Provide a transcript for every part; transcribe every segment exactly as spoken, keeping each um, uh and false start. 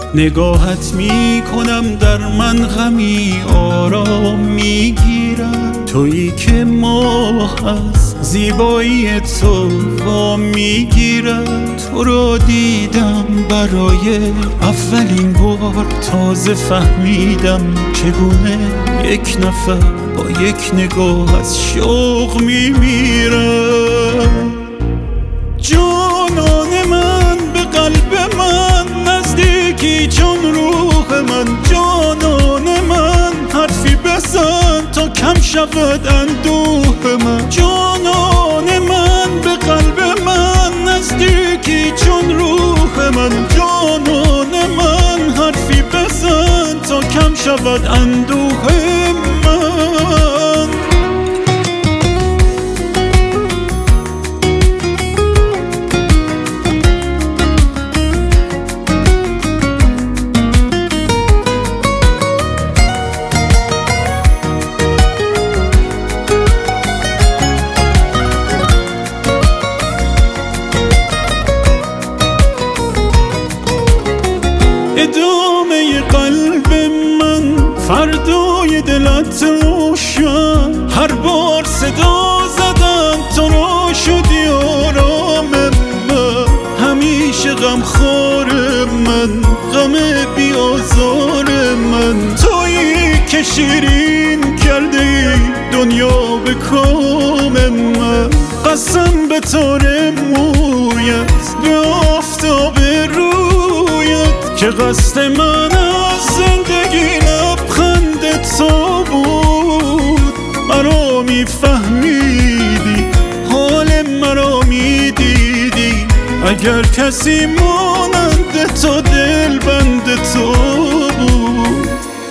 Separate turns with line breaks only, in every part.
نگاهت می کنم در من غمی آرام می گیرد. تویی که ماه از زیبایی تو وام می گیرد. تو را دیدم برای اولین بار، تازه فهمیدم چگونه یک نفر با یک نگاه از شوق می میرد. جانان من به قلب من نزدیکی چون روح من. جانان من حرفی بزن تا کم شود اندوه من. جانان من به قلب من نزدیکی چون روح من. جانان من حرفی بزن تا کم شود اندوه من. ادامه قلب من فردای دلت روشن. هر بار صدا زدم تو را شدی آرام من. همیشه غم خار من، غم بی آزار من. تویی که شیرین کرده ای دنیا به کام من. قسم به تار مویت، به آفتاب رویت، که قصد من از زندگی لبخند تو بود. مرا میفهمیدی، حال مرا میدیدی. اگر کسی مانند تو دلبند تو بود.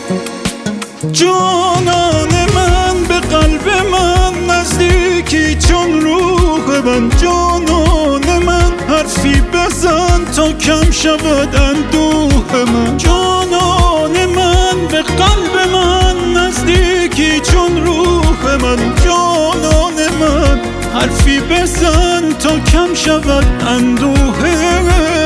جانان من به قلب من نزدیکی چون روح من. جانان من حرفی بزن تا کم شود اندوه من. جانان من به قلب من نزدیکی چون روح من. جانان من حرفی بزن تا کم شود اندوه